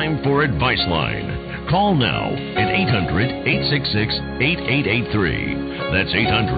time for Advice Line. Call now at 800-866-8883. That's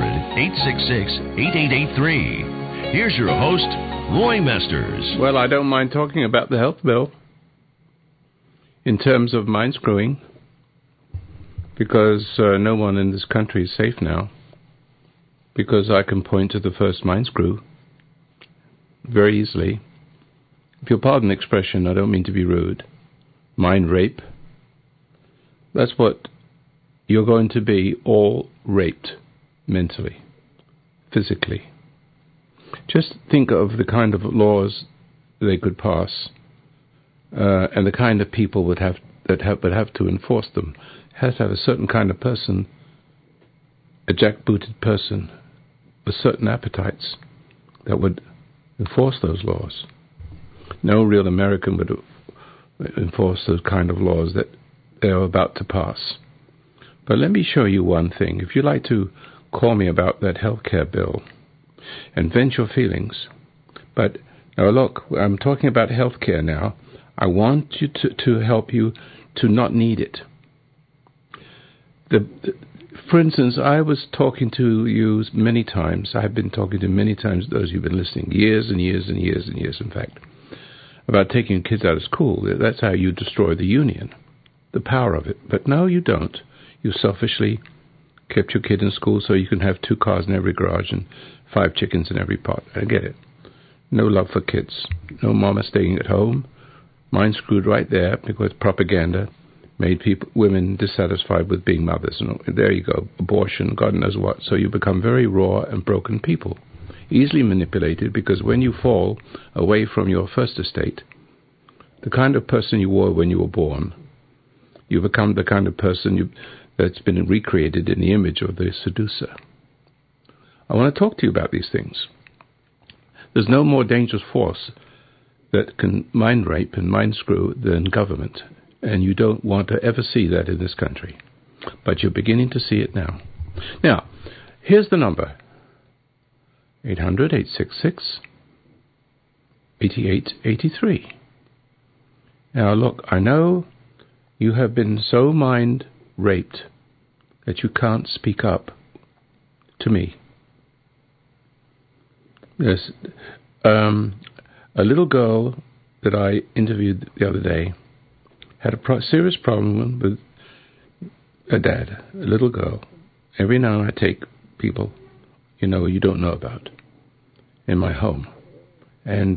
800-866-8883. Here's your host, Roy Masters. Well, I don't mind talking about the health bill in terms of mind screwing, because no one in this country is safe now, because I can point to the first mind screw very easily. If you'll pardon the expression, I don't mean to be rude. Mind rape. That's what you're going to be, all raped mentally, physically. Just think of the kind of laws they could pass, and the kind of people would have to enforce them. It has to have a certain kind of person, a jackbooted person, with certain appetites that would enforce those laws. No real American would enforce those kind of laws that they are about to pass. But let me show you one thing. If you'd like to call me about that health care bill and vent your feelings. But now look, I'm talking about health care now. I want you to help you to not need it. For instance, I was talking to you many times. I've been talking to many times those who've been listening, years and years and years and years, in fact, about taking kids out of school. That's how you destroy the union, the power of it. But no, you don't. You selfishly kept your kid in school so you can have 2 cars in every garage and 5 chickens in every pot. I get it. No love for kids. No mama staying at home. Mind screwed right there because propaganda made women dissatisfied with being mothers. And there you go. Abortion, God knows what. So you become very raw and broken people. Easily manipulated, because when you fall away from your first estate, the kind of person you were when you were born, you become the kind of person that's been recreated in the image of the seducer. I want to talk to you about these things. There's no more dangerous force that can mind rape and mind screw than government, and you don't want to ever see that in this country. But you're beginning to see it now. Now, here's the number. 800-866-8883. Now, look, I know you have been so mind raped that you can't speak up to me. Yes, a little girl that I interviewed the other day had a serious problem with a dad, a little girl. Every now and then I take people you don't know about in my home. And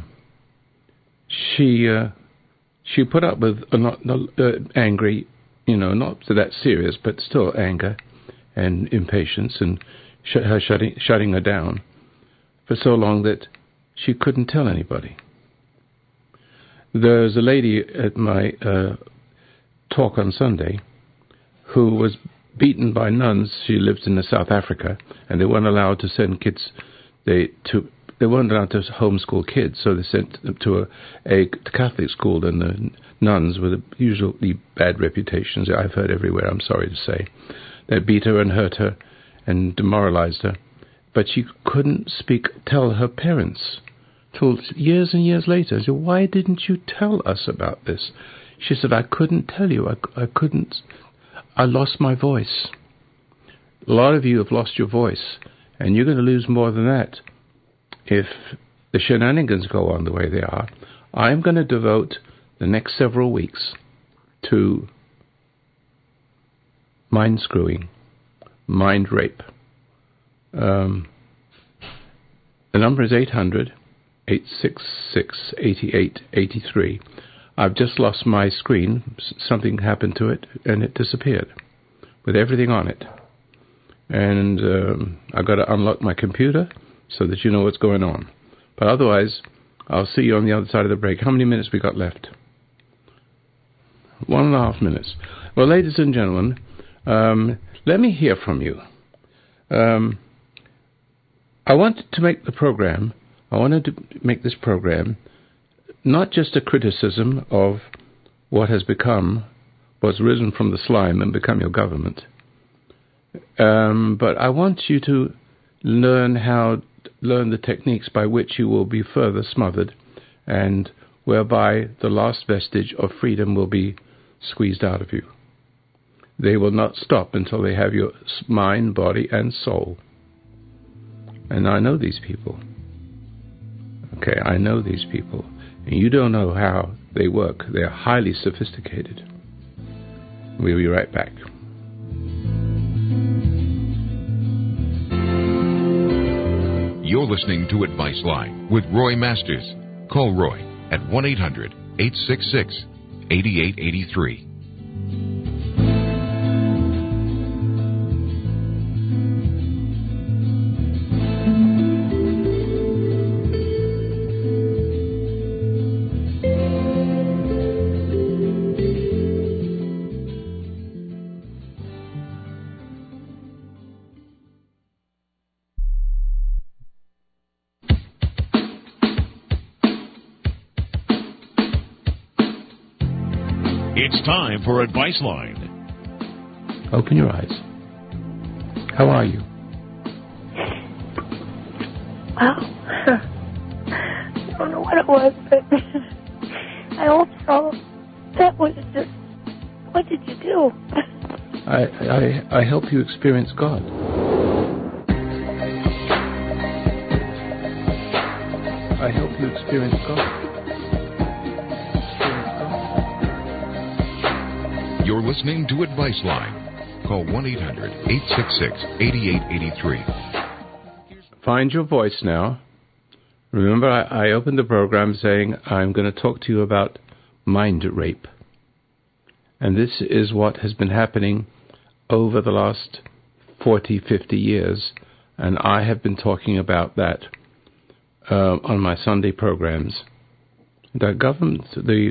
she put up with angry, not that serious, but still anger and impatience, and her shutting her down for so long that she couldn't tell anybody. There's a lady at my talk on Sunday who was beaten by nuns. She lives in South Africa, and they weren't allowed to send kids. They weren't allowed to homeschool kids, so they sent them to a Catholic school, and the nuns with usually bad reputations, I've heard everywhere, I'm sorry to say. They beat her and hurt her and demoralized her. But she couldn't tell her parents till years and years later. I said, why didn't you tell us about this? She said, I couldn't tell you. I couldn't. I lost my voice. A lot of you have lost your voice, and you're going to lose more than that if the shenanigans go on the way they are. I'm going to devote the next several weeks to mind screwing, mind rape. The number is 800-866-8883. I've just lost my screen. Something happened to it, and it disappeared with everything on it. And I've got to unlock my computer so that you know what's going on. But otherwise, I'll see you on the other side of the break. How many minutes we got left? 1.5 minutes. Well, ladies and gentlemen, let me hear from you. I wanted to make this program not just a criticism of what's risen from the slime and become your government, but I want you to learn the techniques by which you will be further smothered and whereby the last vestige of freedom will be squeezed out of you. They will not stop until they have your mind, body, and soul. And I know these people. Okay, I know these people. And you don't know how they work. They're highly sophisticated. We'll be right back. You're listening to Advice Line with Roy Masters. Call Roy at 1-800-866-8883. It's time for Advice Line. Open your eyes. How are you? Well, I don't know what it was, but I hope so. That was just, what did you do? I help you experience God. I help you experience God. You're listening to Advice Line. Call 1-800-866-8883. Find your voice now. Remember, I opened the program saying I'm going to talk to you about mind rape. And this is what has been happening over the last 40, 50 years. And I have been talking about that on my Sunday programs. The government,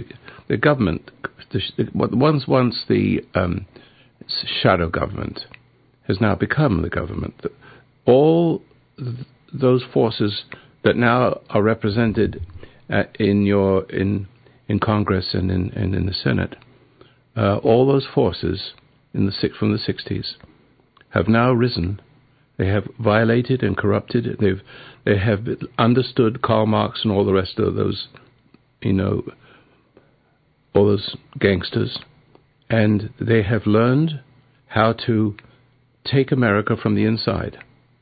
what once the shadow government, has now become the government. All those forces that now are represented in Congress and in the Senate, all those forces from the 60s have now risen. They have violated and corrupted. They have understood Karl Marx and all the rest of those, all those gangsters, and they have learned how to take America from the inside.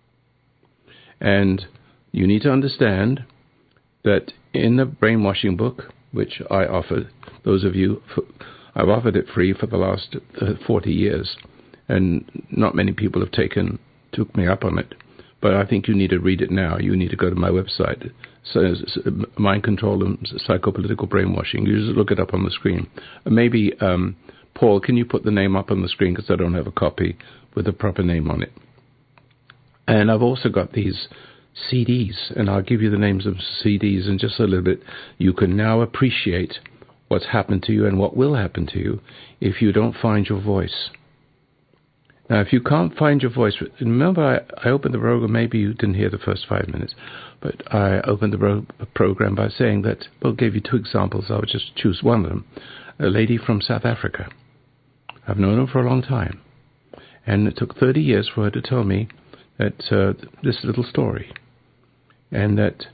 And you need to understand that in the brainwashing book, which I offered, those of you, I've offered it free for the last 40 years, and not many people have took me up on it. But I think you need to read it now. You need to go to my website. So, Mind Control and Psychopolitical Brainwashing. You just look it up on the screen. Maybe, Paul, can you put the name up on the screen, because I don't have a copy with the proper name on it. And I've also got these CDs, and I'll give you the names of CDs in just a little bit. You can now appreciate what's happened to you and what will happen to you if you don't find your voice. Now, if you can't find your voice, remember I opened the program, maybe you didn't hear the first 5 minutes, but I opened the program by saying that, well, gave you two examples. I'll just choose one of them. A lady from South Africa. I've known her for a long time. And it took 30 years for her to tell me that this little story. And that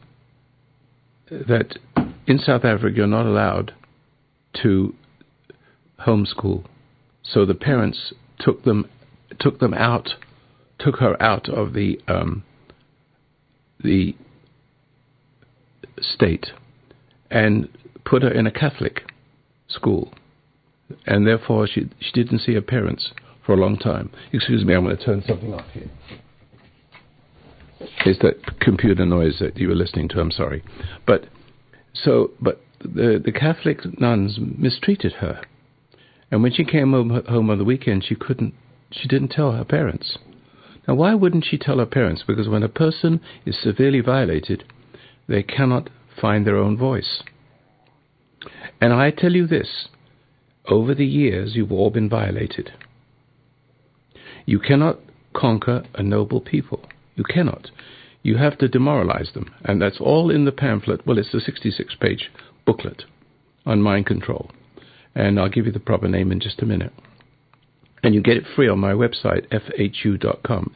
in South Africa, you're not allowed to homeschool. So the parents took her out of the state and put her in a Catholic school, and therefore she didn't see her parents for a long time. Excuse me, I'm going to turn something off here. It's that computer noise that you were listening to. I'm sorry, but the Catholic nuns mistreated her, and when she came home on the weekend, she didn't tell her parents. Now, why wouldn't she tell her parents? Because when a person is severely violated, they cannot find their own voice. And I tell you this, over the years, you've all been violated. You cannot conquer a noble people. You cannot. You have to demoralize them. And that's all in the pamphlet. Well, it's the 66-page booklet on mind control. And I'll give you the proper name in just a minute. And you get it free on my website, FHU.com,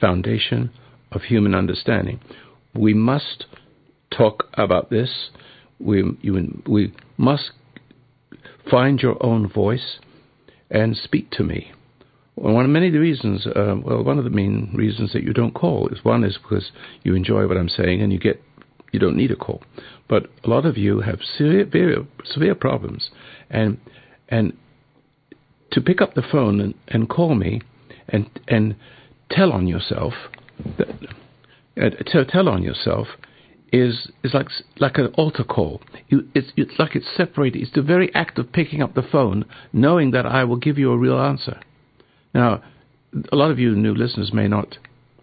Foundation of Human Understanding. We must talk about this. we must find your own voice and speak to me. One of many reasons, one of the main reasons that you don't call is because you enjoy what I'm saying and you don't need a call. But a lot of you have severe problems, and to pick up the phone and call me and tell on yourself, is like an altar call. It's like it's separated. It's the very act of picking up the phone, knowing that I will give you a real answer. Now, a lot of you new listeners may not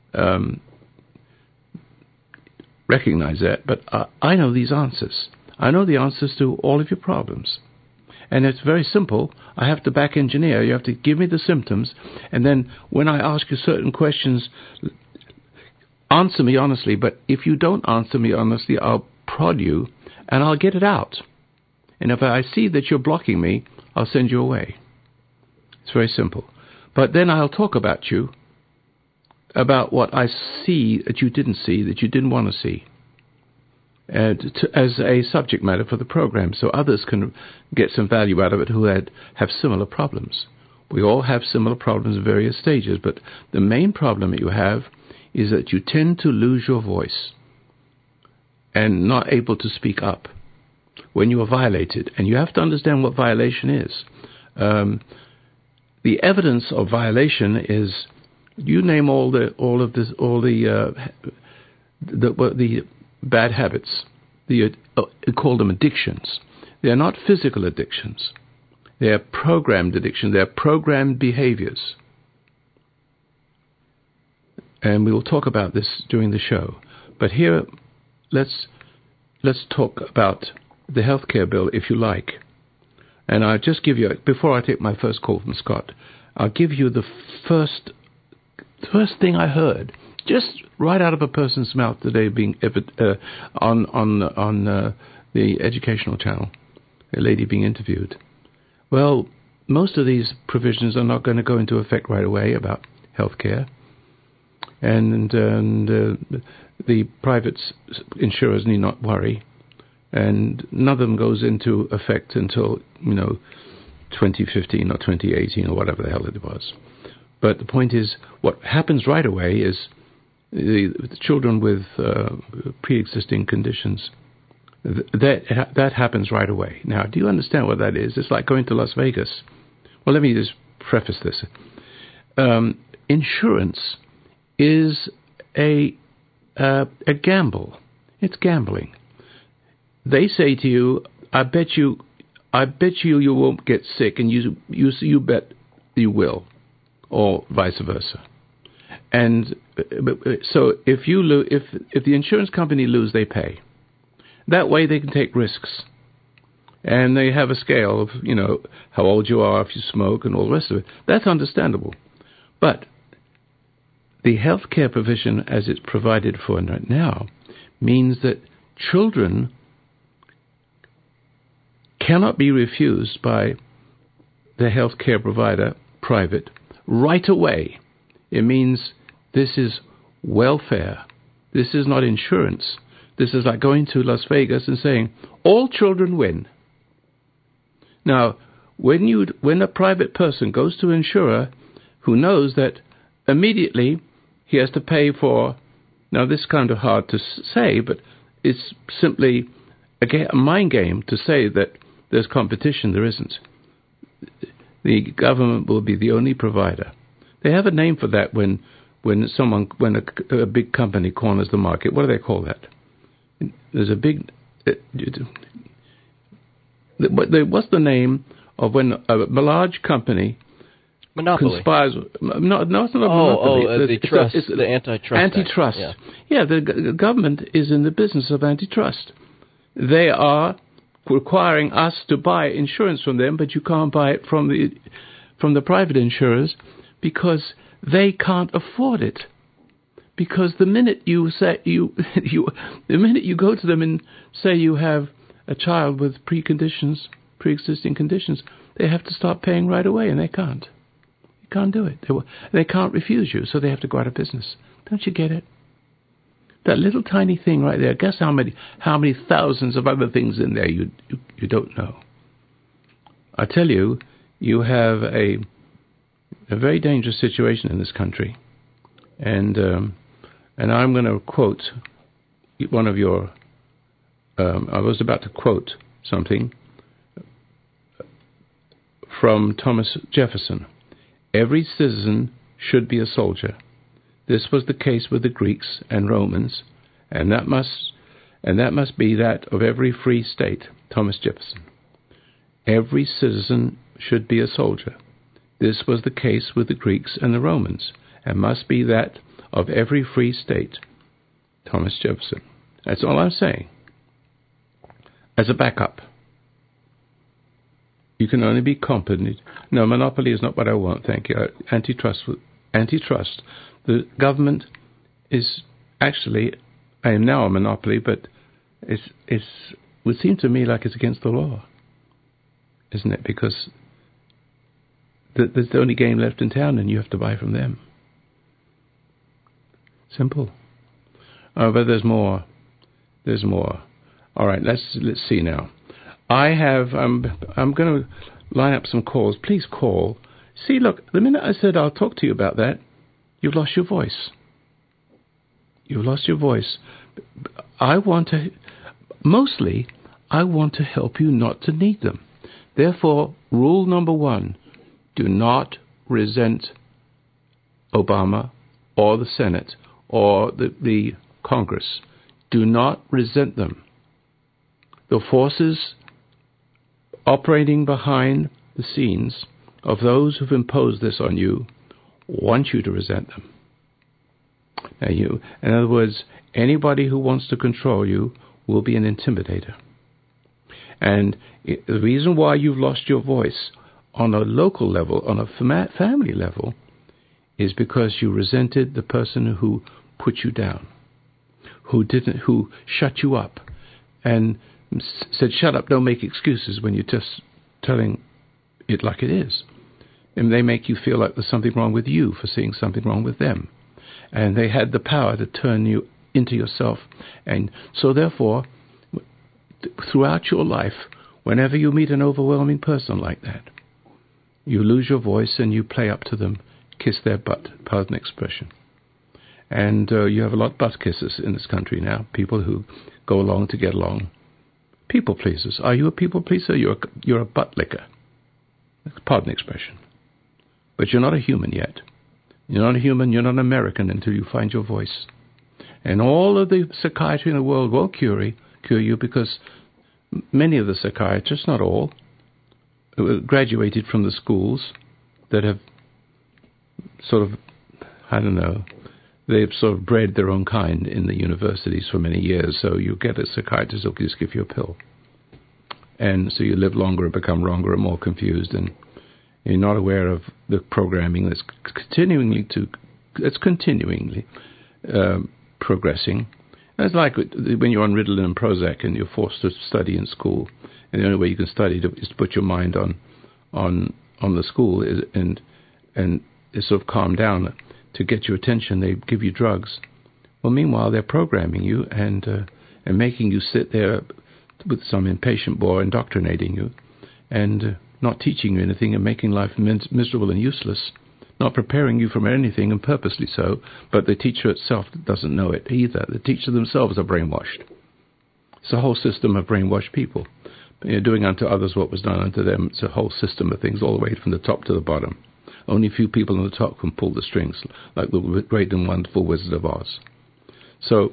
recognize that, but I know these answers. I know the answers to all of your problems. And it's very simple. I have to back engineer. You have to give me the symptoms, and then when I ask you certain questions, answer me honestly. But if you don't answer me honestly, I'll prod you, and I'll get it out. And if I see that you're blocking me, I'll send you away. It's very simple. But then I'll talk about you, about what I see that you didn't see, that you didn't want to see, as a subject matter for the program, so others can get some value out of it who have similar problems. We all have similar problems at various stages, but the main problem that you have is that you tend to lose your voice and not able to speak up when you are violated. And you have to understand what violation is. The evidence of violation is, you name all the bad habits. You call them addictions. They are not physical addictions. They are programmed addictions. They are programmed behaviors. And we will talk about this during the show. But here, let's talk about the healthcare bill, if you like. And I'll just give you, before I take my first call from Scott, I'll give you the first thing I heard, just right out of a person's mouth today, being on the educational channel, a lady being interviewed. Well, most of these provisions are not going to go into effect right away about healthcare, and the private insurers need not worry, and none of them goes into effect until 2015 or 2018 or whatever the hell it was. But the point is, what happens right away is the children with pre-existing conditions. That happens right away. Now, do you understand what that is? It's like going to Las Vegas. Well, let me just preface this. Insurance is a gamble. It's gambling. They say to you, I bet you won't get sick, and you bet you will, or vice versa. And so if the insurance company lose, they pay. That way they can take risks. And they have a scale of, how old you are, if you smoke, and all the rest of it. That's understandable. But the health care provision as it's provided for right now means that children cannot be refused by the health care provider, private, right away. It means this is welfare. This is not insurance. This is like going to Las Vegas and saying, all children win. Now, when a private person goes to an insurer who knows that immediately he has to pay for, now this is kind of hard to say, but it's simply a mind game to say that there's competition. There isn't. The government will be the only provider. They have a name for that when a big company corners the market. What do they call that? There's a big. What's the name of when a large company monopoly conspires? No, it's not a monopoly. The antitrust. Antitrust. Yeah, the government is in the business of antitrust. They are requiring us to buy insurance from them, but you can't buy it from the private insurers because they can't afford it. Because the minute you say the minute you go to them and say you have a child with pre-existing conditions, they have to start paying right away, and they can't. They can't do it. They can't refuse you, so they have to go out of business. Don't you get it? That little tiny thing right there. Guess how many thousands of other things in there you don't know. I tell you, you have a very dangerous situation in this country, and I'm going to quote one of your. I was about to quote something from Thomas Jefferson. Every citizen should be a soldier. This was the case with the Greeks and Romans, and that must be that of every free state. Thomas Jefferson. Every citizen should be a soldier. This was the case with the Greeks and the Romans, and must be that of every free state. Thomas Jefferson. That's all I'm saying. As a backup. You can only be competent. No, monopoly is not what I want, thank you. Antitrust. The government is actually, I am now a monopoly, but it would seem to me like it's against the law, isn't it? Because there's the only game left in town, and you have to buy from them. Simple. Oh, but there's more. There's more. All right, let's see now. I'm going to line up some calls. Please call. See, look, the minute I said I'll talk to you about that, you've lost your voice. You've lost your voice. I want to help you not to need them. Therefore, rule number 1, do not resent Obama or the Senate or the Congress. Do not resent them. The forces operating behind the scenes of those who've imposed this on you want you to resent them. Now, in other words, anybody who wants to control you will be an intimidator. And the reason why you've lost your voice on a local level, on a family level, is because you resented the person who put you down, who shut you up, and said, "Shut up, don't make excuses," when you're just telling it like it is. And they make you feel like there's something wrong with you for seeing something wrong with them. And they had the power to turn you into yourself. And so therefore, throughout your life, whenever you meet an overwhelming person like that, you lose your voice and you play up to them, kiss their butt, pardon the expression. And you have a lot of butt kissers in this country now, people who go along to get along. People pleasers. Are you a people pleaser? You're a butt licker. Pardon the expression. But you're not a human yet. You're not a human, you're not an American until you find your voice. And all of the psychiatry in the world won't cure you, because many of the psychiatrists, not all, graduated from the schools that have sort of, they've sort of bred their own kind in the universities for many years. So you get a psychiatrist who'll just give you a pill. And so you live longer and become wronger and more confused, and you're not aware of the programming that's continuingly progressing. And it's like when you're on Ritalin and Prozac and you're forced to study in school, and the only way you can study is to put your mind on the school and sort of calm down. To get your attention, they give you drugs. Well, meanwhile, they're programming you and making you sit there with some impatient bore, indoctrinating you, and not teaching you anything, and making life miserable and useless, not preparing you for anything, and purposely so. But the teacher itself doesn't know it either. The teachers themselves are brainwashed. It's a whole system of brainwashed people. Doing unto others what was done unto them. It's a whole system of things, all the way from the top to the bottom. Only a few people on the top can pull the strings, like the great and wonderful Wizard of Oz. So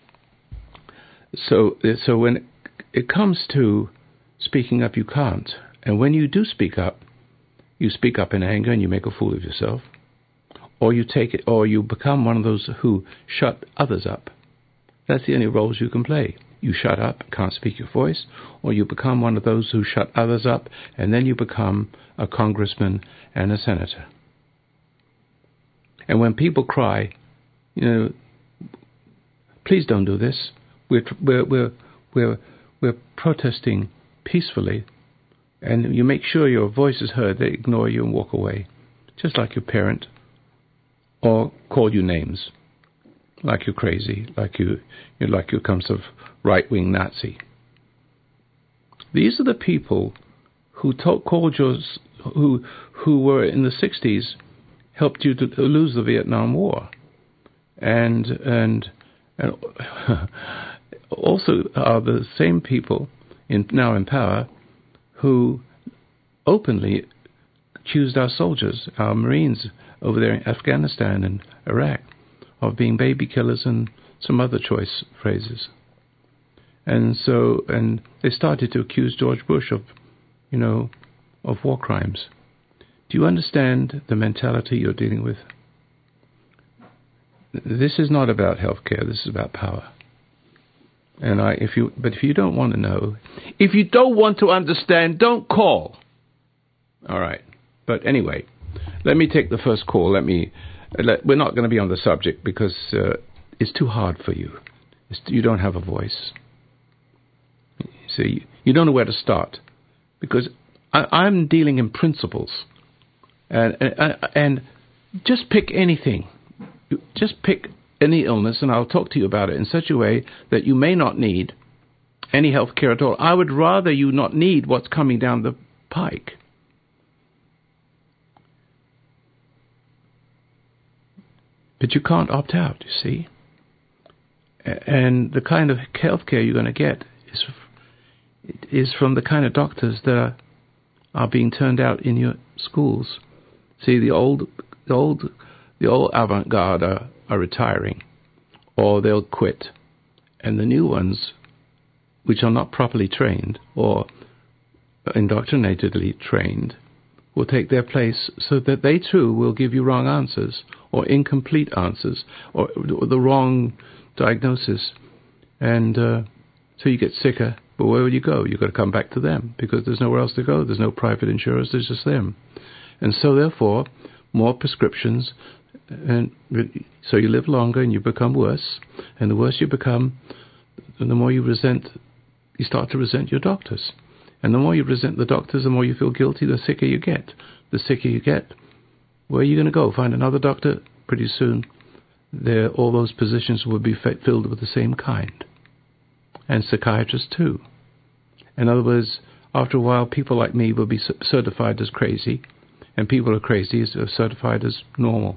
when it comes to speaking up, you can't. And when you do speak up in anger and you make a fool of yourself, or you take it, or you become one of those who shut others up. That's the only roles you can play. You shut up, can't speak your voice, or you become one of those who shut others up, and then you become a congressman and a senator. And when people cry, please don't do this. We're protesting peacefully, and you make sure your voice is heard. They ignore you and walk away, just like your parent, or call you names. like you're crazy, like you're some sort of right-wing Nazi. These are the people who who were in the 60s, helped you to lose the Vietnam War, and also are the same people now in power who openly accused our soldiers, our Marines over there in Afghanistan and Iraq, of being baby killers and some other choice phrases. And they started to accuse George Bush of war crimes. Do you understand the mentality you're dealing with? This is not about healthcare. This is about power. And if you don't want to know, if you don't want to understand, don't call. All right. But anyway, let me take the first call. We're not going to be on the subject because it's too hard for you. You don't have a voice. See, you don't know where to start because I'm dealing in principles, and just pick anything. Just pick any illness, and I'll talk to you about it in such a way that you may not need any health care at all. I would rather you not need what's coming down the pike. But you can't opt out, you see. And the kind of health care you're going to get is from the kind of doctors that are being turned out in your schools. See, the old avant-garde are retiring, or they'll quit, and the new ones, which are not properly trained or indoctrinatedly trained, will take their place, so that they too will give you wrong answers or incomplete answers or the wrong diagnosis, and so you get sicker. But where will you go? You've got to come back to them because there's nowhere else to go. There's no private insurers. There's just them. And so therefore, more prescriptions, and so you live longer and you become worse. And the worse you become, the more you start to resent your doctors. And the more you resent the doctors, the more you feel guilty, the sicker you get. The sicker you get, where are you going to go? Find another doctor? Pretty soon, all those positions will be filled with the same kind. And psychiatrists too. In other words, after a while, people like me will be certified as crazy, and people who are crazy are certified as normal.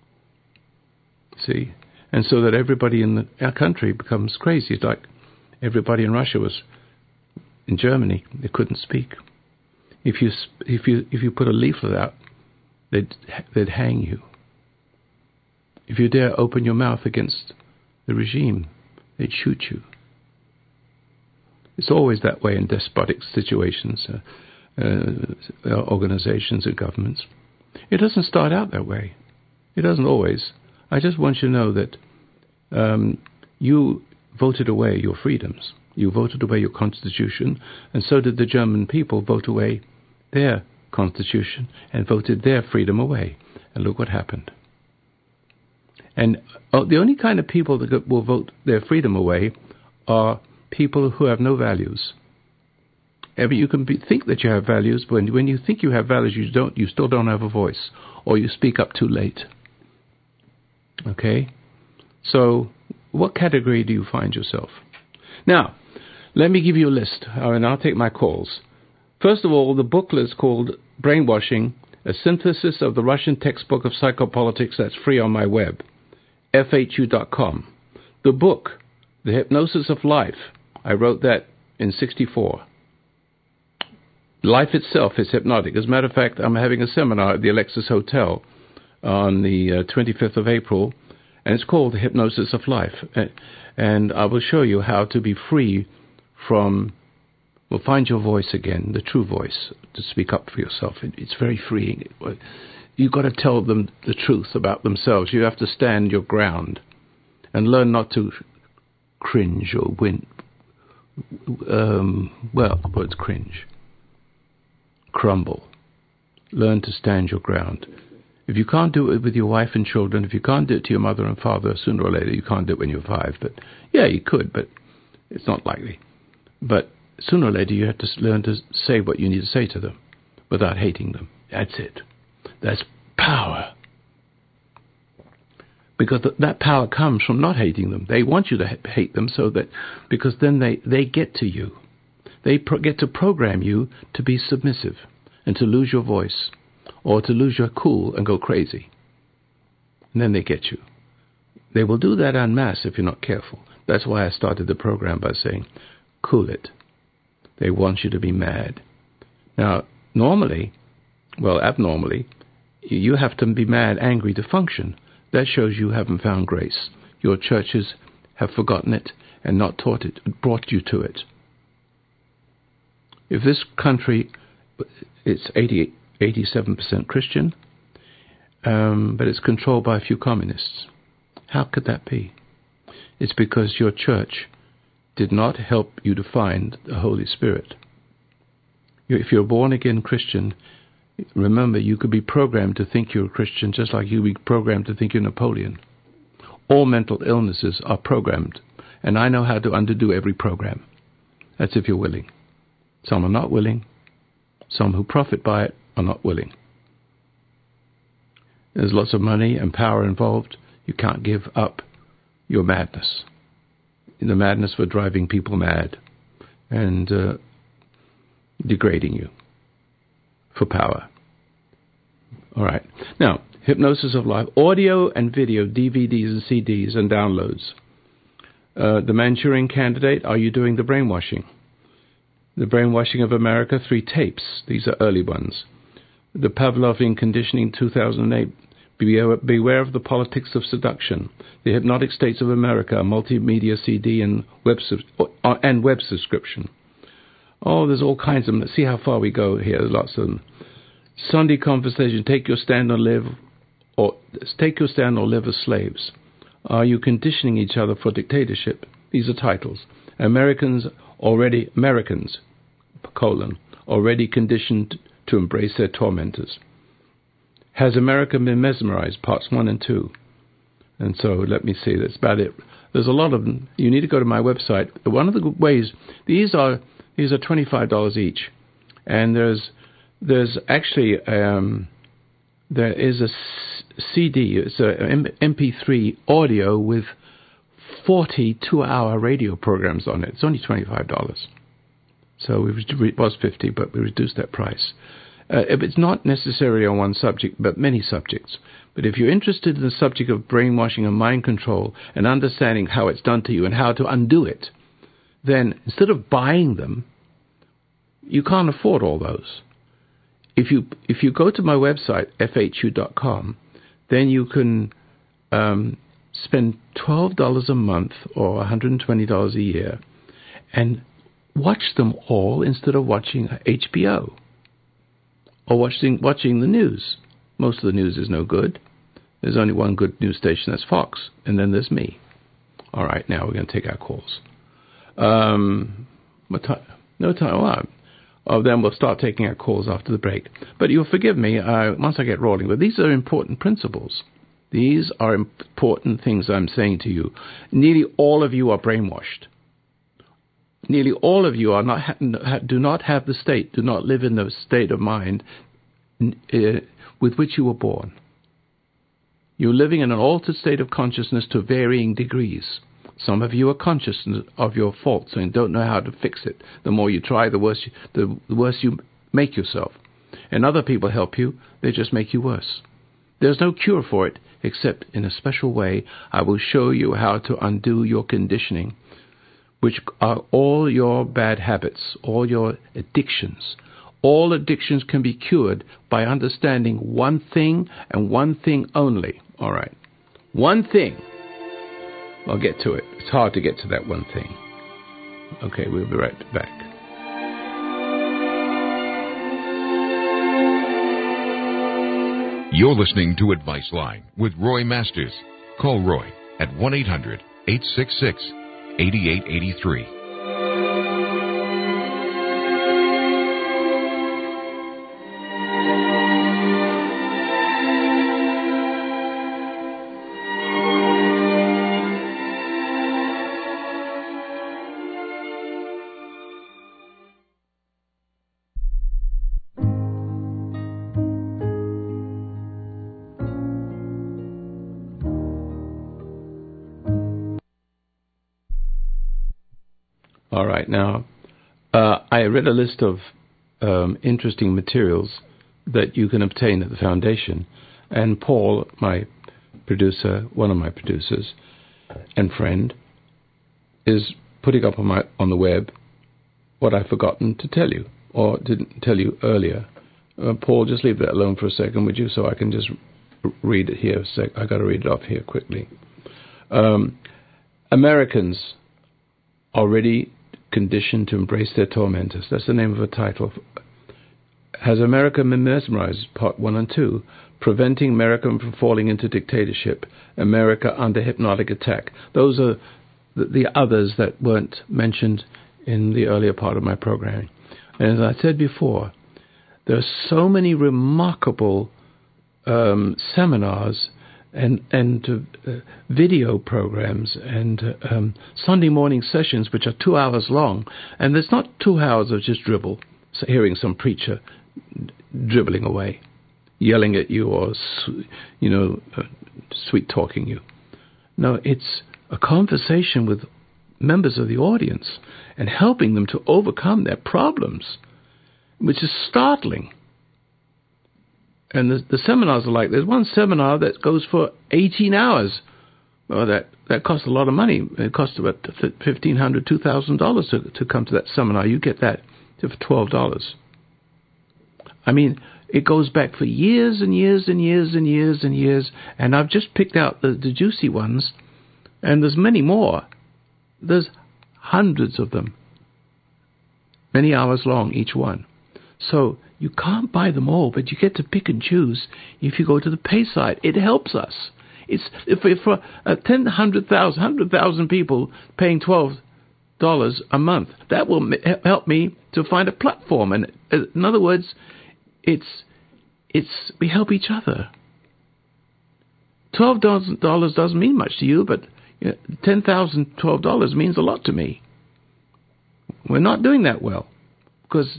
See? And so that everybody in our country becomes crazy. It's like everybody in Russia was in Germany. They couldn't speak. If you put a leaflet out, they'd hang you. If you dare open your mouth against the regime, they'd shoot you. It's always that way in despotic situations, organizations and governments. It doesn't start out that way. It doesn't always. I just want you to know that you voted away your freedoms. You voted away your constitution, and so did the German people vote away their constitution and voted their freedom away. And look what happened. And the only kind of people that will vote their freedom away are people who have no values. You can think that you have values, but when you think you have values, you still don't have a voice, or you speak up too late. Okay? So, what category do you find yourself? Now, let me give you a list, and I'll take my calls. First of all, the booklet is called Brainwashing, a synthesis of the Russian textbook of psychopolitics. That's free on my web, FHU.com. The book, The Hypnosis of Life, I wrote that in 1964. Life itself is hypnotic. As a matter of fact, I'm having a seminar at the Alexis Hotel on the 25th of April, and it's called The Hypnosis of Life. And I will show you how to be free from, find your voice again, the true voice, to speak up for yourself. It's very freeing. You've got to tell them the truth about themselves. You have to stand your ground and learn not to cringe or win. What's cringe? Crumble. Learn to stand your ground. If you can't do it with your wife and children, if you can't do it to your mother and father, sooner or later you can't do it when you're 5. But yeah, you could, but it's not likely. But sooner or later you have to learn to say what you need to say to them without hating them. That's it. That's power. Because that power comes from not hating them. They want you to hate them because then they get to you. They get to program you to be submissive and to lose your voice or to lose your cool and go crazy. And then they get you. They will do that en masse if you're not careful. That's why I started the program by saying, cool it. They want you to be mad. Now, abnormally, you have to be mad, angry to function. That shows you haven't found grace. Your churches have forgotten it and not taught it, brought you to it. If this country, it's 87% Christian, but it's controlled by a few communists. How could that be? It's because your church did not help you to find the Holy Spirit. If you're a born-again Christian, remember, you could be programmed to think you're a Christian just like you be programmed to think you're Napoleon. All mental illnesses are programmed, and I know how to undo every program. That's if you're willing. Some are not willing. Some who profit by it are not willing. There's lots of money and power involved. You can't give up your madness. The madness for driving people mad and degrading you for power. All right. Now, Hypnosis of Life, audio and video, DVDs and CDs and downloads. The Manchurian Candidate, Are You Doing the Brainwashing? The Brainwashing of America, 3 tapes. These are early ones. The Pavlovian Conditioning, 2008. Beware of the Politics of Seduction. The Hypnotic States of America, a multimedia CD and web subscription. Oh, there's all kinds of them. Let's see how far we go here. There's lots of them. Sunday Conversation, Take Your Stand or Live as Slaves. Are you conditioning each other for dictatorship? These are titles. Americans, already conditioned to embrace their tormentors. Has America been mesmerized? Parts 1 and 2. And so let me see. That's about it. There's a lot of them. You need to go to my website. One of the ways, these are $25 each, and there's actually there is a CD. It's an MP3 audio with 40 2-hour radio programs on it. It's only $25. So it was $50, but we reduced that price. It's not necessarily on one subject, but many subjects. But if you're interested in the subject of brainwashing and mind control and understanding how it's done to you and how to undo it, then instead of buying them, you can't afford all those. If you go to my website, fhu.com, then you can spend $12 a month or $120 a year and watch them all instead of watching HBO or watching the news. Most of the news is no good. There's only one good news station, that's Fox, and then there's me. All right, now we're going to take our calls. What time? No time. Oh, then we'll start taking our calls after the break. But you'll forgive me once I get rolling. But these are important principles. These are important things I'm saying to you. Nearly all of you are brainwashed. Nearly all of you are do not have the state, do not live in the state of mind with which you were born. You're living in an altered state of consciousness to varying degrees. Some of you are conscious of your faults and don't know how to fix it. The more you try, the worse you make yourself. And other people help you, they just make you worse. There's no cure for it, except in a special way I will show you how to undo your conditioning, which are all your bad habits, all your addictions. All addictions can be cured by understanding one thing and one thing only. All right. One thing. I'll get to it. It's hard to get to that one thing. Okay, we'll be right back. You're listening to Advice Line with Roy Masters. Call Roy at 1-800-866-8883. All right. Now, I read a list of interesting materials that you can obtain at the foundation. And Paul, my producer, one of my producers and friend, is putting up on the web what I've forgotten to tell you, or didn't tell you earlier. Paul, just leave that alone for a second, would you, so I can just read it here. I got to read it off here quickly. Americans already conditioned to embrace their tormentors. That's the name of a title. Has America been mesmerized? Part 1 and 2. Preventing America from falling into dictatorship. America under hypnotic attack. Those are the others that weren't mentioned in the earlier part of my programming. And as I said before, there are so many remarkable seminars and video programs and Sunday morning sessions which are 2 hours long. And there's not 2 hours of just dribble, so hearing some preacher dribbling away, yelling at you or, sweet-talking you. No, it's a conversation with members of the audience and helping them to overcome their problems, which is startling. And the seminars are like, there's one seminar that goes for 18 hours. Well, that costs a lot of money. It costs about $1,500, $2,000 to come to that seminar. You get that for $12. I mean, it goes back for years and years and years and years and years. And I've just picked out the juicy ones, and there's many more. There's hundreds of them, many hours long each one. So you can't buy them all, but you get to pick and choose if you go to the pay site. It helps us. It's if for 100,000 people paying $12 a month, that will help me to find a platform. And in other words, we help each other. $12 doesn't mean much to you, but $10,012 means a lot to me. We're not doing that well because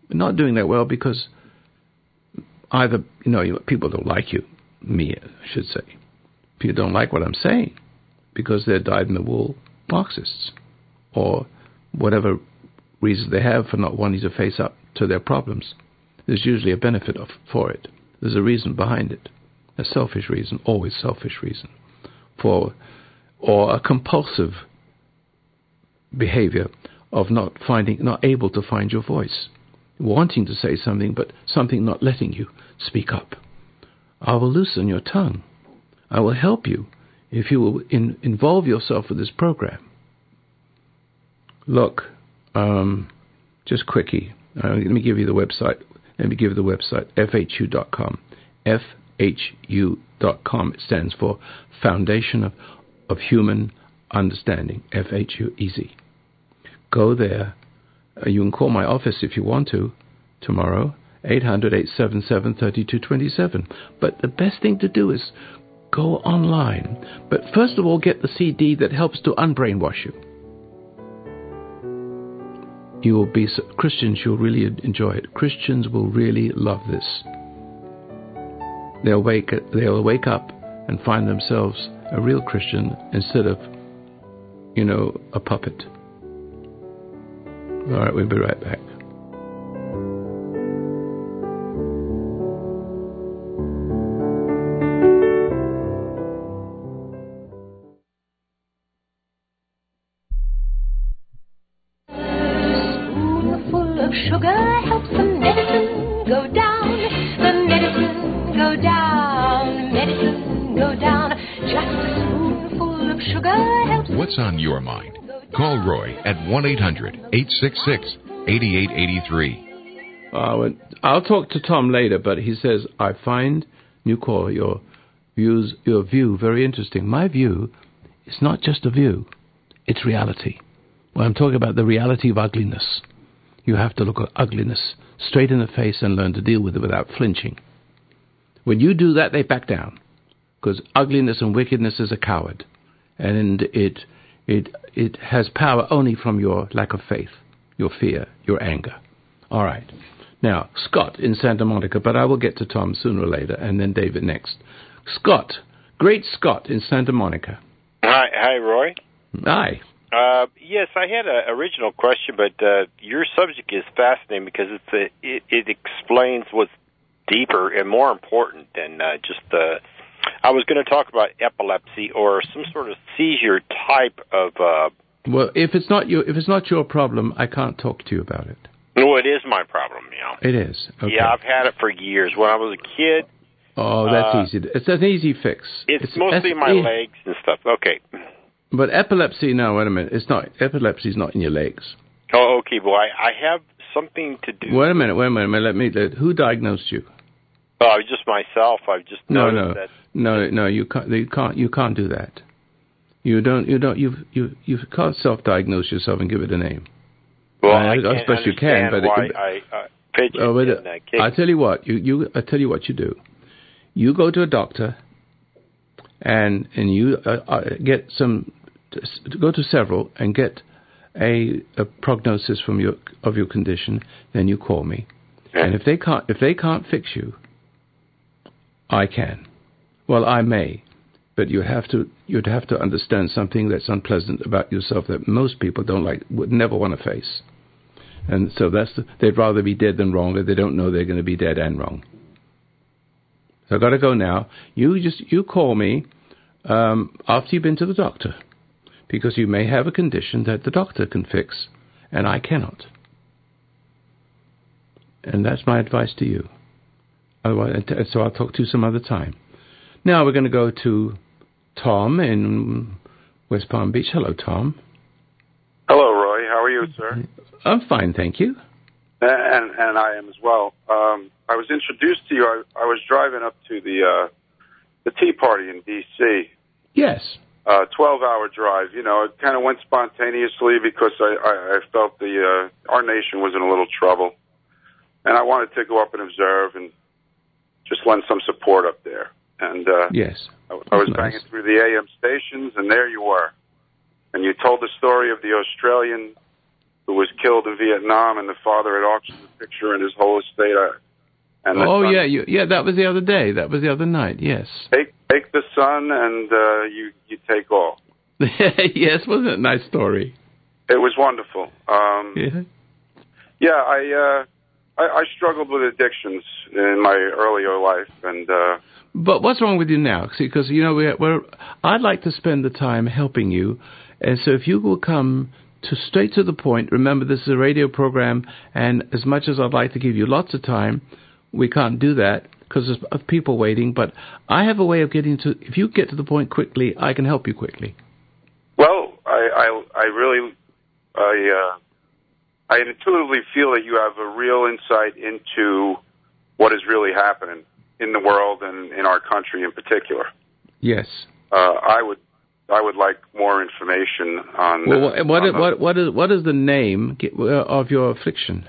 either people don't like me, I should say. People don't like what I'm saying because they're dyed-in-the-wool Marxists, or whatever reasons they have for not wanting to face up to their problems. There's usually a benefit for it. There's a reason behind it, a selfish reason, always selfish reason, or a compulsive behavior of not able to find your voice, wanting to say something, but something not letting you speak up. I will loosen your tongue. I will help you if you will involve yourself with this program. Look, just quickie. Let me give you the website. FHU.com. FHU.com. It stands for Foundation of Human Understanding. FHU, easy. Go there. You can call my office if you want to tomorrow, 800-877-3227. But the best thing to do is go online. But first of all, get the CD that helps to unbrainwash you. You will be Christians. You'll really enjoy it. Christians will really love this. They'll wake up and find themselves a real Christian instead of, a puppet. All right, we'll be right back. Spoonful of sugar helps the medicine go down. The medicine go down. Medicine go down. Just a spoonful of sugar helps. What's on your mind? Call Roy at 1-800-866-8883. I'll talk to Tom later, but he says, I find, your view very interesting. My view is not just a view, it's reality. When I'm talking about the reality of ugliness, you have to look at ugliness straight in the face and learn to deal with it without flinching. When you do that, they back down, because ugliness and wickedness is a coward, and it has power only from your lack of faith, your fear, your anger. All right. Now, Scott in Santa Monica, but I will get to Tom sooner or later, and then David next. Scott, great Scott in Santa Monica. Hi, Roy. Hi. Yes, I had an original question, but your subject is fascinating because it explains what's deeper and more important than just I was going to talk about epilepsy or some sort of seizure type of. Well, if it's not your problem, I can't talk to you about it. No, it is my problem, It is. Okay. Yeah, I've had it for years. When I was a kid. Oh, that's easy. It's an easy fix. It's mostly my legs and stuff. Okay. But epilepsy, no, wait a minute. It's not. Epilepsy's not in your legs. Oh, okay. Well, I have something to do. Wait a minute. Who diagnosed you? Just myself. I've just noticed that. No. You can't do that. You can't self-diagnose yourself and give it a name. Well, I suppose you can, but why I pitched in that case. I tell you what. I tell you what you do. You go to a doctor, and you get some. Go to several and get a prognosis of your condition. Then you call me, and if they can't fix you, I can. Well, I may, but you'd have to understand something that's unpleasant about yourself that most people would never want to face. And so they'd rather be dead than wrong, or they don't know they're going to be dead and wrong. So I've got to go now. You call me after you've been to the doctor, because you may have a condition that the doctor can fix, and I cannot. And that's my advice to you. Otherwise, so I'll talk to you some other time. Now we're going to go to Tom in West Palm Beach. Hello, Tom. Hello, Roy. How are you, sir? I'm fine, thank you. And I am as well. I was introduced to you. I was driving up to the Tea Party in D.C. Yes. 12-hour drive. You know, it kind of went spontaneously because I felt our nation was in a little trouble, and I wanted to go up and observe and just lend some support up there. And yes, I was banging through the AM stations, and there you were. And you told the story of the Australian who was killed in Vietnam, and the father had auctioned the picture and his whole estate. Yeah, that was the other day. That was the other night, yes. Take the son, and you take all. Yes, wasn't it a nice story? It was wonderful. I struggled with addictions in my earlier life, and but what's wrong with you now? See, because I'd like to spend the time helping you, and so if you will come straight to the point. Remember, this is a radio program, and as much as I'd like to give you lots of time, we can't do that because there's people waiting. But I have a way of getting to. If you get to the point quickly, I can help you quickly. Well, I intuitively feel that you have a real insight into what is really happening in the world and in our country in particular. Yes. I would like more information on. Well, what is the name of your affliction?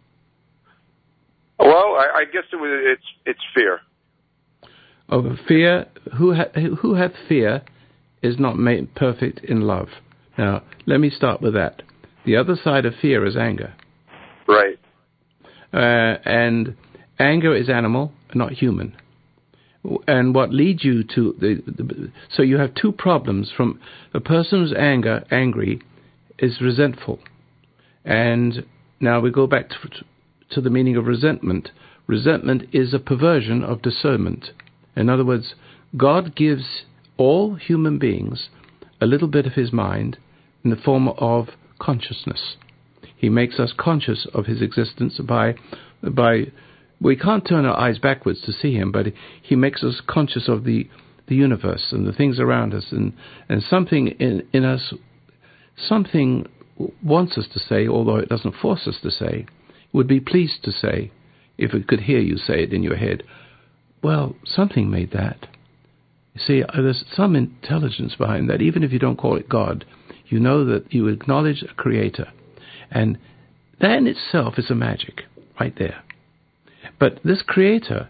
Well, I guess it's fear. Of fear, who hath fear is not made perfect in love. Now, let me start with that. The other side of fear is anger. Right. And anger is animal, not human. And what leads you to so you have two problems. From a person who's angry is resentful. And now we go back to the meaning of resentment. Resentment is a perversion of discernment. In other words, God gives all human beings a little bit of his mind in the form of consciousness. He makes us conscious of his existence by we can't turn our eyes backwards to see him, but he makes us conscious of the universe and the things around us, and something in us, something wants us to say, although it doesn't force us to say, would be pleased to say, if it could hear you say it in your head. Well, something made that. You see, there's some intelligence behind that. Even if you don't call it God, you know that you acknowledge a creator. And that in itself is a magic, right there. But this creator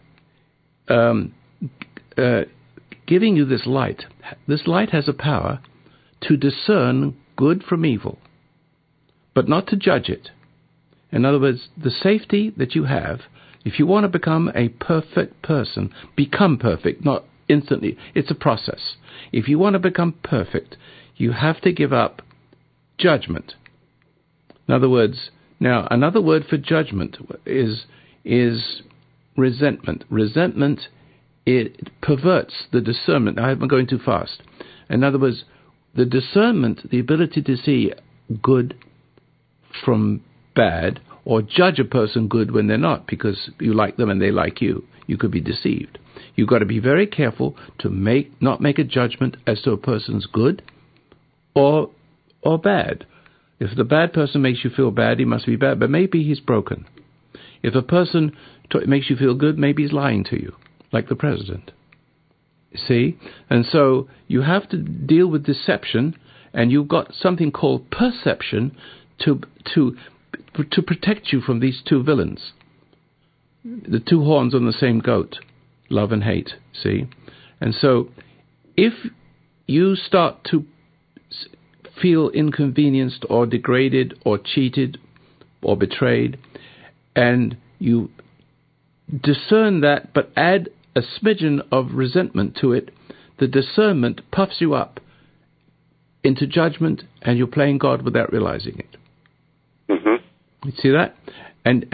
giving you this light has a power to discern good from evil, but not to judge it. In other words, the safety that you have, if you want to become a perfect person, become perfect, not instantly. It's a process. If you want to become perfect, you have to give up judgment. In other words, now another word for judgment is resentment. Resentment, it perverts the discernment. I'm going too fast. In other words, the discernment, the ability to see good from bad, or judge a person good when they're not, because you like them and they like you. You could be deceived. You've got to be very careful to not make a judgment as to a person's good or bad. If the bad person makes you feel bad, he must be bad, but maybe he's broken. If a person makes you feel good, maybe he's lying to you, like the president. See? And so you have to deal with deception, and you've got something called perception to protect you from these two villains. The two horns on the same goat, love and hate, see? And so if you start to feel inconvenienced or degraded or cheated or betrayed, and you discern that but add a smidgen of resentment to it, the discernment puffs you up into judgment, and you're playing God without realizing it. Mm-hmm. You see that? And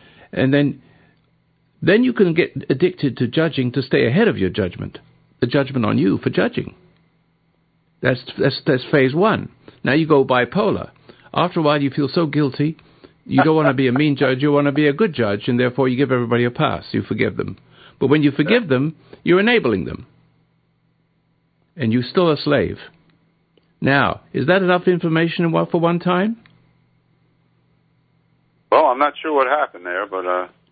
then you can get addicted to judging to stay ahead of your judgment, the judgment on you for judging. That's phase one. Now you go bipolar. After a while, you feel so guilty. You don't want to be a mean judge. You want to be a good judge, and therefore you give everybody a pass. You forgive them. But when you forgive them, you're enabling them. And you're still a slave. Now, is that enough information for one time? Well, I'm not sure what happened there, but...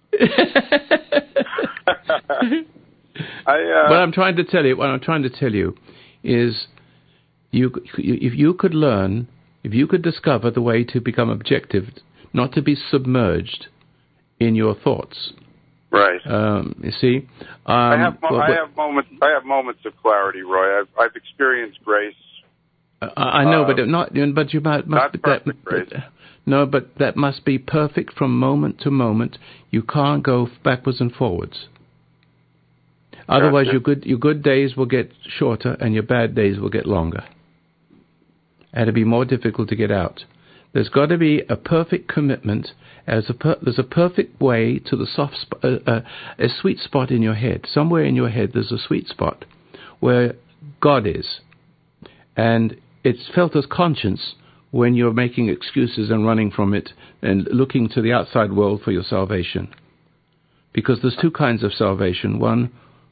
What I'm trying to tell you is if you could discover the way to become objective, not to be submerged in your thoughts. Right. You see, I have moments of clarity, Roy. I've experienced grace. I know, but you must not perfect grace. No, but that must be perfect from moment to moment. You can't go backwards and forwards. Otherwise, your good days will get shorter and your bad days will get longer. And it'll be more difficult to get out. There's got to be a perfect commitment. There's a perfect way to the soft spot, a sweet spot in your head. Somewhere in your head, there's a sweet spot where God is, and it's felt as conscience when you're making excuses and running from it and looking to the outside world for your salvation. Because there's two kinds of salvation. One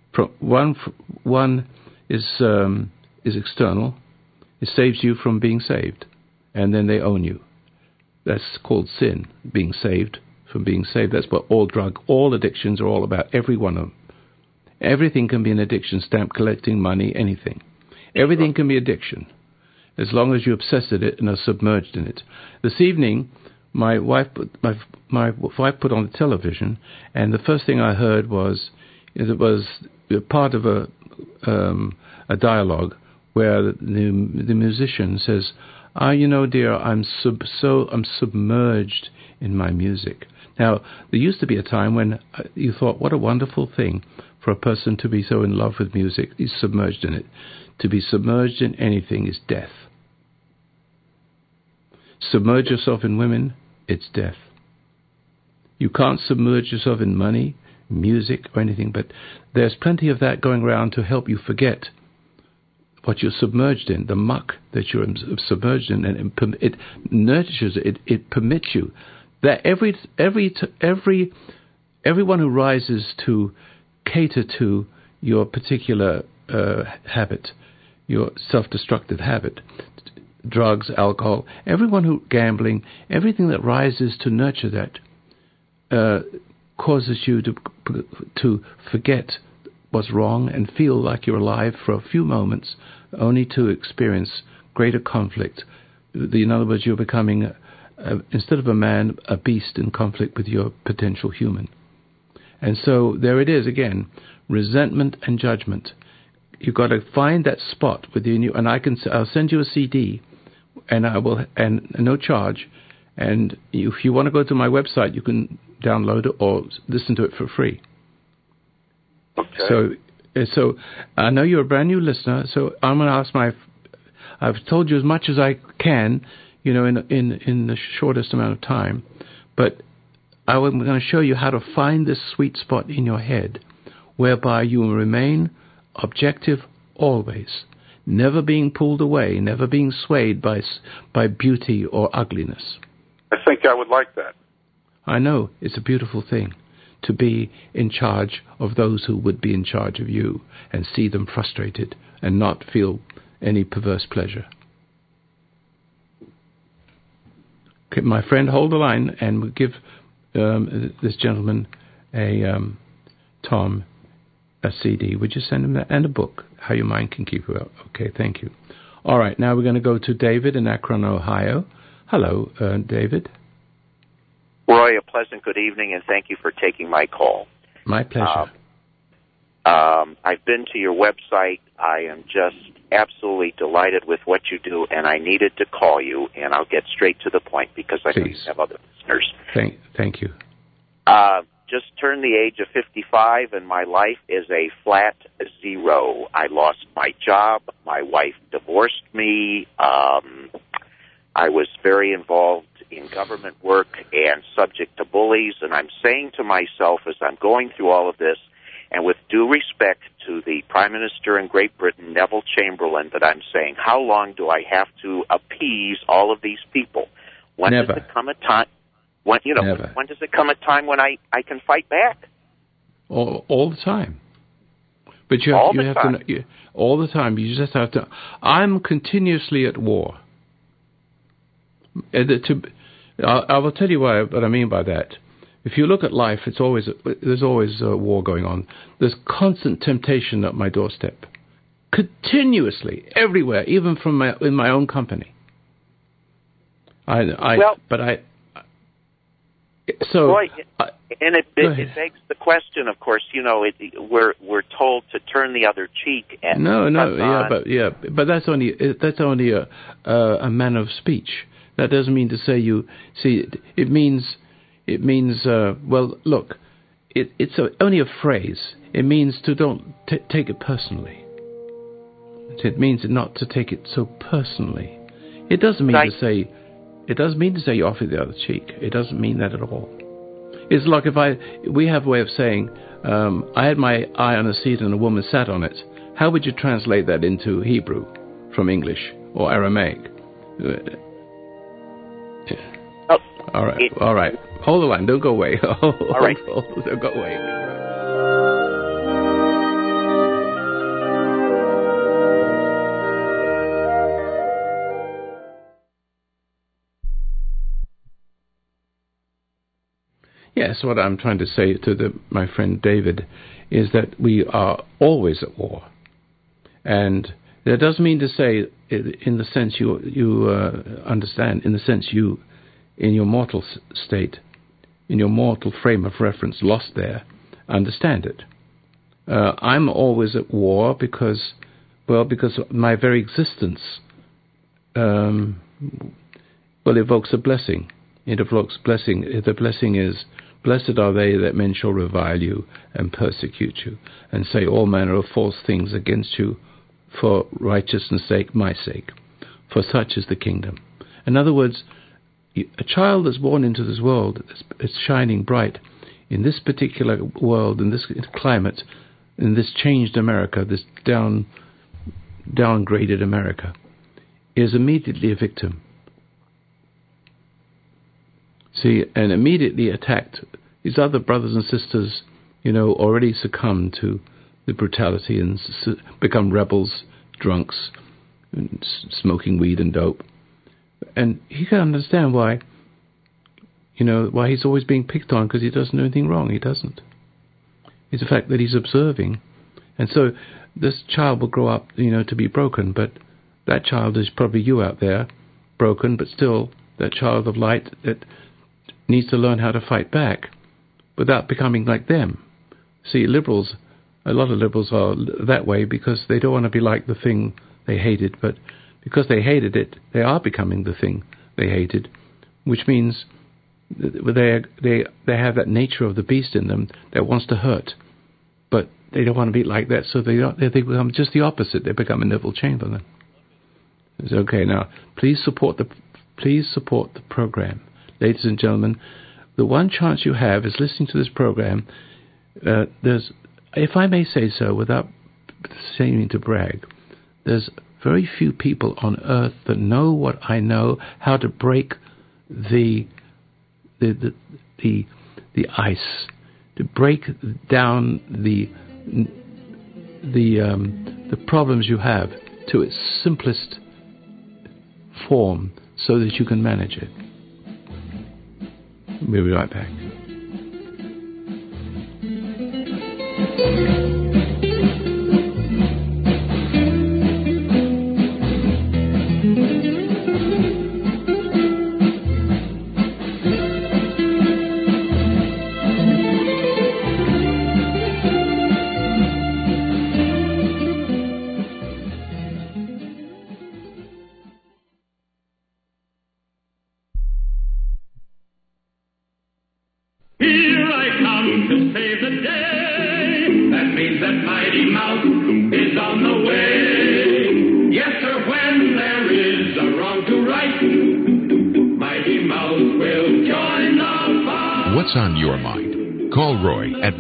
is external. It saves you from being saved, and then they own you. That's called sin, being saved from being saved. That's what all addictions are all about, every one of them. Everything can be an addiction, stamp collecting, money, anything. Everything can be addiction, as long as you obsess at it and are submerged in it. This evening, my wife put on the television, and the first thing I heard was part of a dialogue where the musician says, you know, dear, I'm submerged in my music. Now, there used to be a time when you thought, what a wonderful thing for a person to be so in love with music. He's submerged in it. To be submerged in anything is death. Submerge yourself in women, it's death. You can't submerge yourself in money, music, or anything, but there's plenty of that going around to help you forget what you're submerged in, the muck that you're submerged in, and it nurtures it permits you. That everyone who rises to cater to your particular habit, your self-destructive habit, drugs, alcohol, everyone who gambling, everything that rises to nurture that causes you to forget what's wrong and feel like you're alive for a few moments, only to experience greater conflict. In other words, you're becoming, instead of a man, a beast in conflict with your potential human. And so there it is again, resentment and judgment. You've got to find that spot within you, and I'll send you a CD, and no charge. And if you want to go to my website, you can download it or listen to it for free. Okay. So I know you're a brand new listener, so I'm going to ask I've told you as much as I can. in the shortest amount of time. But I'm going to show you how to find this sweet spot in your head, whereby you will remain objective always, never being pulled away, never being swayed by beauty or ugliness. I think I would like that. I know it's a beautiful thing to be in charge of those who would be in charge of you and see them frustrated and not feel any perverse pleasure. Okay, my friend, hold the line, and we'll give this gentleman Tom, a CD. Would you send him that? And a book, How Your Mind Can Keep You Up. Okay, thank you. All right, now we're going to go to David in Akron, Ohio. Hello, David. Roy, a pleasant good evening, and thank you for taking my call. My pleasure. I've been to your website. I am just absolutely delighted with what you do, and I needed to call you, and I'll get straight to the point because I know you have other listeners. Thank you. Just turned the age of 55, and my life is a flat zero. I lost my job. My wife divorced me. I was very involved in government work and subject to bullies, and I'm saying to myself as I'm going through all of this, and with due respect to the Prime Minister in Great Britain, Neville Chamberlain, that I'm saying, how long do I have to appease all of these people? When Never. does it come a time? When does it come a time when I can fight back? All the time. But you have to all the time. You just have to. I'm continuously at war. I will tell you what I mean by that. If you look at life, there's always a war going on. There's constant temptation at my doorstep, continuously, everywhere, even in my own company. Roy, it begs the question. Of course, we're told to turn the other cheek. And but that's only a manner of speech. That doesn't mean to say you see. It means. Well, look, it's only a phrase. It means to don't take it personally. It means not to take it so personally. It doesn't mean to say. It doesn't mean to say you offer the other cheek. It doesn't mean that at all. It's like we have a way of saying, I had my eye on a seat and a woman sat on it. How would you translate that into Hebrew from English or Aramaic? All right. Hold the line. Don't go away. All right. Don't go away. Yes, what I'm trying to say to my friend David is that we are always at war. And that doesn't mean to say, in the sense you understand, in the sense you, in your mortal state, in your mortal frame of reference, lost there, understand it. I'm always at war because my very existence, evokes a blessing. It evokes blessing. The blessing is, blessed are they that men shall revile you and persecute you, and say all manner of false things against you for righteousness' sake, my sake. For such is the kingdom. In other words, a child that's born into this world, it's shining bright in this particular world, in this climate, in this changed America, this downgraded America, is immediately a victim. See, and immediately attacked. His other brothers and sisters, already succumb to the brutality and become rebels, drunks, and smoking weed and dope. And he can understand why he's always being picked on, because he doesn't do anything wrong. He doesn't. It's the fact that he's observing. And so this child will grow up, to be broken, but that child is probably you out there, broken, but still that child of light that needs to learn how to fight back without becoming like them. See, a lot of liberals are that way because they don't want to be like the thing they hated, but because they hated it, they are becoming the thing they hated, which means they have that nature of the beast in them that wants to hurt, but they don't want to be like that, so they become just the opposite. They become a Neville Chamberlain. It's okay. Now, please support please support the program. Ladies and gentlemen, the one chance you have is listening to this program. There's, if I may say so without seeming to brag, there's very few people on earth that know what I know, how to break the ice, to break down the problems you have to its simplest form so that you can manage it. We'll be right back. What's on your mind? Call Roy at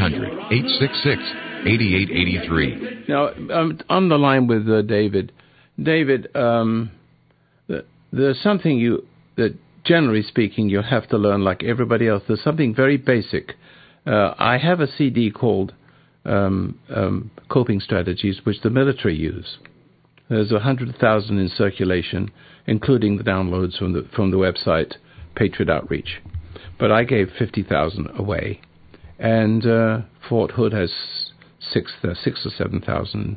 1-800-866-8883. Now, I'm on the line with David. David, there's something that generally speaking you have to learn like everybody else. There's something very basic. I have a CD called Coping Strategies, which the military use. There's 100,000 in circulation, including the downloads from the website Patriot Outreach. But I gave 50,000 away, and Fort Hood has 6 or 7,000.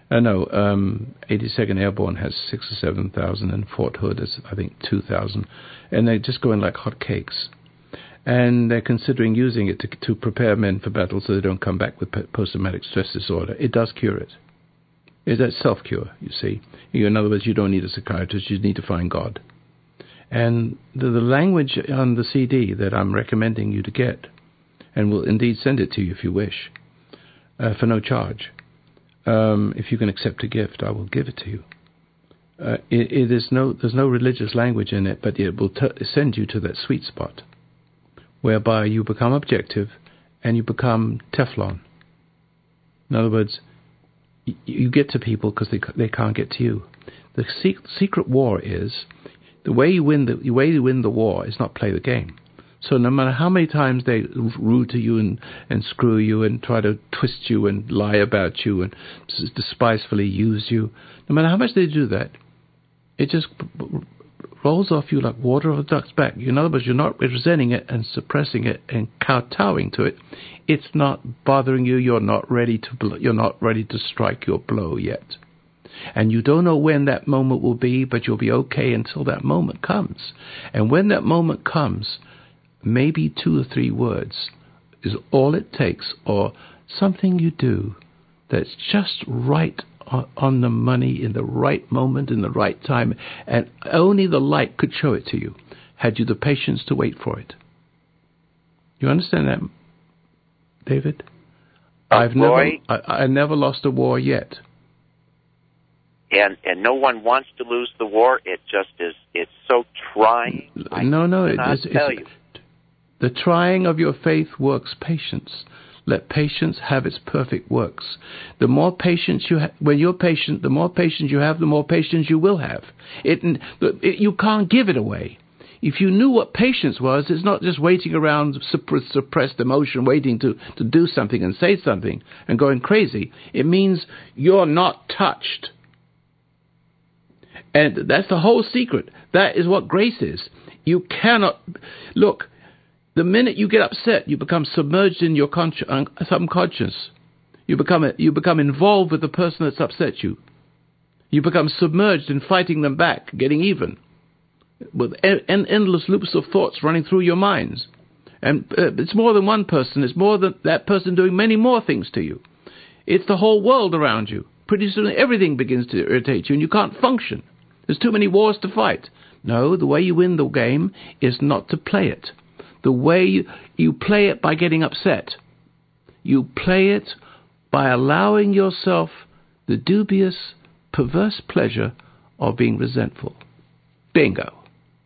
82nd Airborne has 6 or 7,000, and Fort Hood is, I think, 2,000. And they're just going like hotcakes. And they're considering using it to prepare men for battle so they don't come back with post-traumatic stress disorder. It does cure it. It's a self-cure, you see. In other words, you don't need a psychiatrist, you need to find God. And the language on the CD that I'm recommending you to get, and will indeed send it to you if you wish, for no charge. If you can accept a gift, I will give it to you. There's no religious language in it, but it will send you to that sweet spot, whereby you become objective and you become Teflon. In other words, you get to people because they can't get to you. The secret war is the way you win the war is not play the game. So no matter how many times they rude to you and screw you and try to twist you and lie about you and despisefully use you, no matter how much they do that, it just rolls off you like water off a duck's back. In other words, you're not resenting it and suppressing it and kowtowing to it. It's not bothering you. You're not ready to strike your blow yet. And you don't know when that moment will be, but you'll be okay until that moment comes. And when that moment comes, maybe 2 or 3 words is all it takes, or something you do that's just right on the money, in the right moment, in the right time, and only the light could show it to you, had you the patience to wait for it. You understand that, David? I never lost a war yet. And no one wants to lose the war. It just is. It's so trying. The trying of your faith works patience. Let patience have its perfect works. The more patience you have, when you're patient, the more patience you have, the more patience you will have. You can't give it away. If you knew what patience was, it's not just waiting around suppressed emotion, waiting to do something and say something and going crazy. It means you're not touched. And that's the whole secret. That is what grace is. You cannot... Look, the minute you get upset, you become submerged in your subconscious. You become involved with the person that's upset you. You become submerged in fighting them back, getting even, with endless loops of thoughts running through your minds. And it's more than one person. It's more than that person doing many more things to you. It's the whole world around you. Pretty soon everything begins to irritate you and you can't function. There's too many wars to fight. No, the way you win the game is not to play it. The way you play it by getting upset. You play it by allowing yourself the dubious, perverse pleasure of being resentful. Bingo.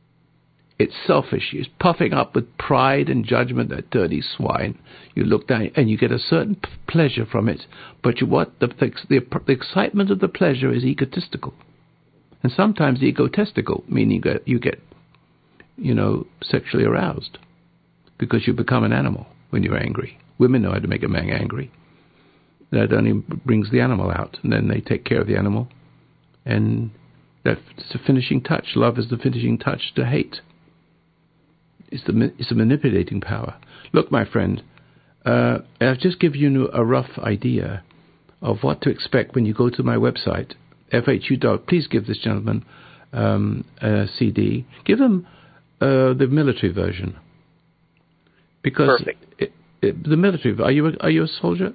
It's selfish. It's puffing up with pride and judgment, that dirty swine. You look down and you get a certain pleasure from it, but the excitement of the pleasure is egotistical. And sometimes egotistical, meaning that you get, sexually aroused because you become an animal when you're angry. Women know how to make a man angry. That only brings the animal out, and then they take care of the animal. And that's the finishing touch. Love is the finishing touch to hate. It's a manipulating power. Look, my friend, I've just given you a rough idea of what to expect when you go to my website, FHU. Please give this gentleman a CD. Give him the military version. Because perfect. The military. Are you a soldier?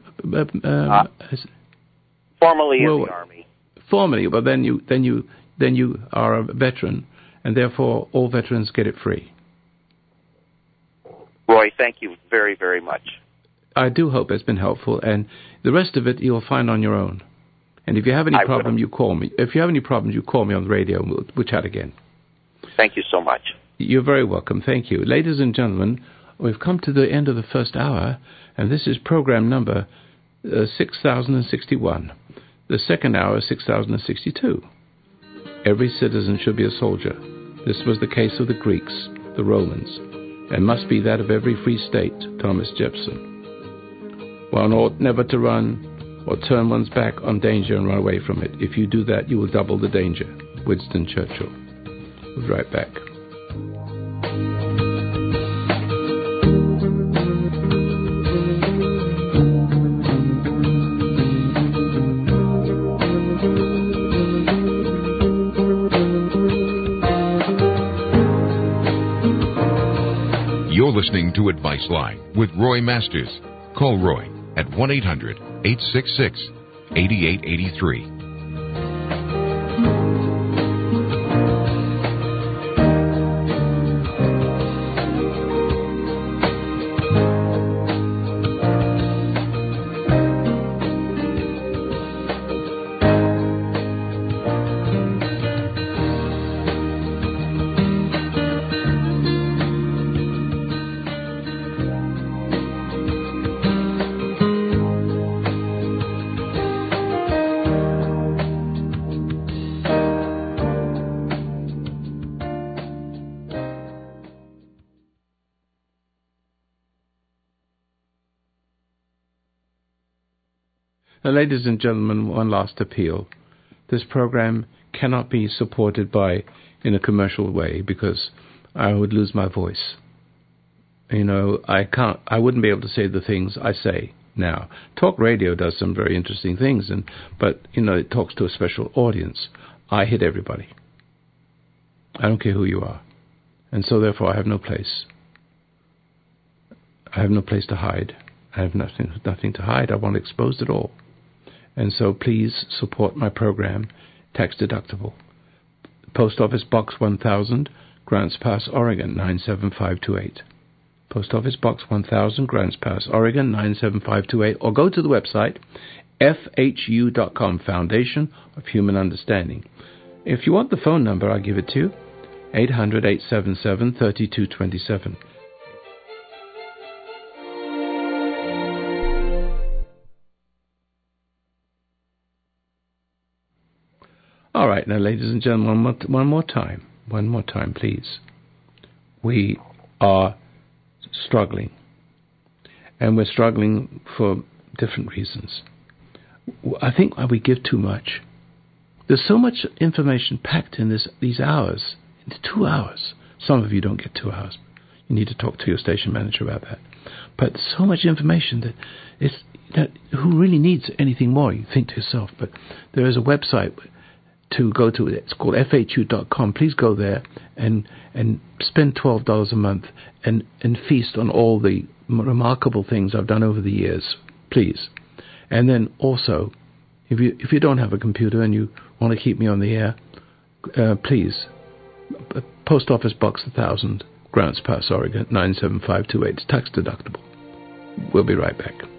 Formerly in the Army. Formerly, but then you are a veteran, and therefore all veterans get it free. Roy, thank you very, very much. I do hope it's been helpful, and the rest of it you'll find on your own. And if you have any problem, you call me. If you have any problems, you call me on the radio, and we'll chat again. Thank you so much. You're very welcome. Thank you. Ladies and gentlemen, we've come to the end of the first hour, and this is program number 6061. The second hour is 6062. Every citizen should be a soldier. This was the case of the Greeks, the Romans, and must be that of every free state, Thomas Jefferson. One ought never to run or turn one's back on danger and run away from it. If you do that, you will double the danger. Winston Churchill. We'll be right back. You're listening to Advice Line with Roy Masters. Call Roy at 1-800-866-8883. Now, ladies and gentlemen, one last appeal. This program cannot be supported in a commercial way because I would lose my voice. I wouldn't be able to say the things I say now. Talk radio does some very interesting things, but it talks to a special audience. I hit everybody. I don't care who you are. And so therefore I have no place. I have no place to hide. I have nothing to hide. I want exposed at all. And so please support my program, tax deductible. Post Office Box 1000, Grants Pass, Oregon 97528. Post Office Box 1000, Grants Pass, Oregon 97528. Or go to the website, FHU.com, Foundation of Human Understanding. If you want the phone number, I'll give it to you, 800-877-3227. All right, now, ladies and gentlemen, one more time, please. We are struggling, and we're struggling for different reasons. I think we give too much. There's so much information packed in these hours, into 2 hours. Some of you don't get 2 hours. You need to talk to your station manager about that. But so much information that who really needs anything more? You think to yourself. But there is a website to go to. It's called FHU.com. Please go there and spend $12 a month and feast on all the remarkable things I've done over the years, please. And then also, if you don't have a computer and you want to keep me on the air, please, Post Office Box 1000, Grants Pass, Oregon 97528. It's tax deductible. We'll be right back.